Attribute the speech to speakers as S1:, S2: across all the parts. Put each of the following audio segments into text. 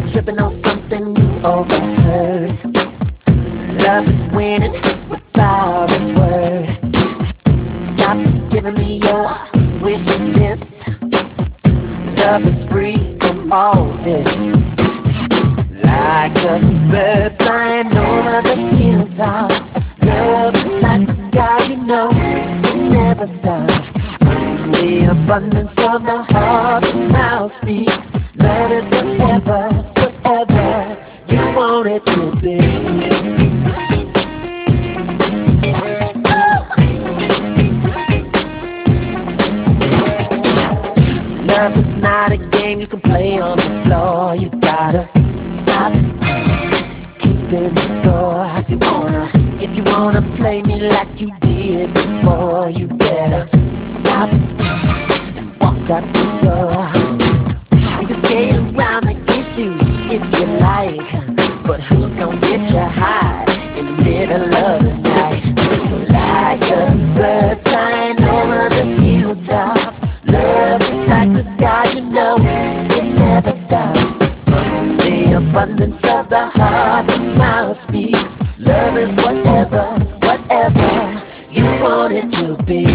S1: tripping on something you overheard. Love is winning without a word. Stop giving me your wish list. Love is free from all this. Like a bird flying over the hilltops. Love is like the sky, you know, it never stops. The abundance of the heart, the mouth speaks. Love is whatever, whatever you want it to be. Love is not a game you can play on the floor. You gotta stop keeping score. If you wanna play me like you did before, you better stop and walk out the door. You can skate around the issues if you like, but who's gonna get you high in the middle of the night? Like a bird flying over the hilltops. Love is like the sky, you know, it never stops. The abundance of the heart, the mouth speaks. Love is whatever, whatever you want it to be.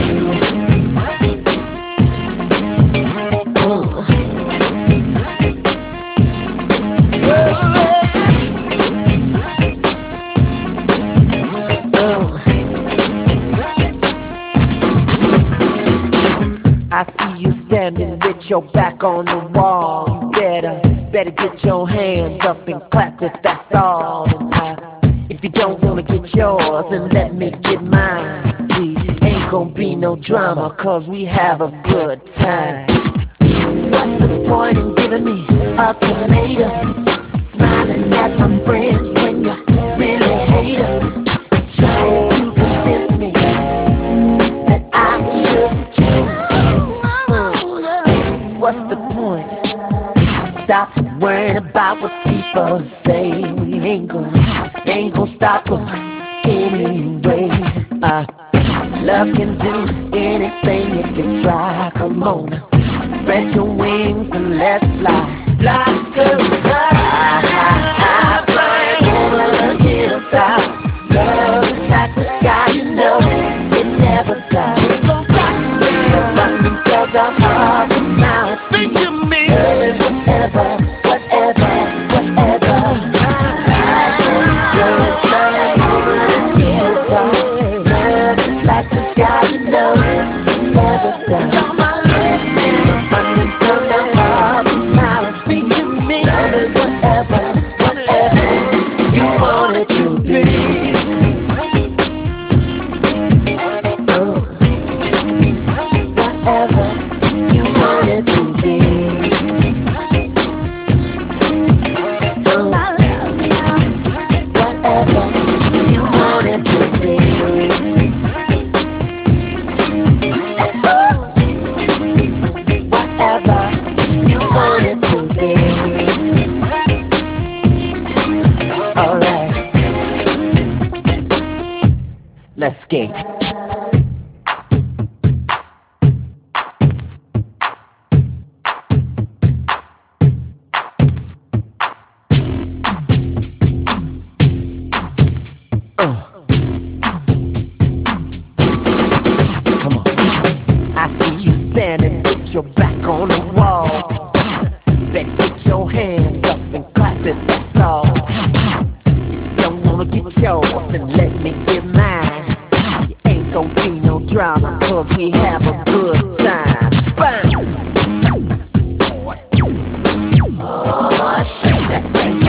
S1: I see you standing with your back on the wall. You better get your hands up and clap if that's all. And if you don't wanna get yours, then let me get mine. See, ain't gonna be no drama, cause we have a good time. What's the point in giving me ultimatum? Smiling at my friends when you really hate them. Trying to convince me that I should change. What's the point? Stop worrying about what people say. We ain't gonna stop them anyway. Love can do anything if you try. Come on, spread your wings and let's fly. Like a bird flying over the hilltops. Love is like the sky, you know, it never stops. The abundance of the heart, the mouth speak to me. Love is whatever, whatever, whatever. Like a bird flying over the hilltops. Love is like the sky, you know, it never stops. The abundance of the heart, the mouth speak to me. Love is whatever, whatever you want it to be. Whatever you want it to be. Whatever you want it to be. Whatever you want it to be. Alright, let's skate. I see you standing with your back on the wall. Better get your hands up and clap if that's all. If you don't wanna get yours, then let me get mine. You ain't gon' be no drama, cause we have a good time. Bang! Oh, shake that thing.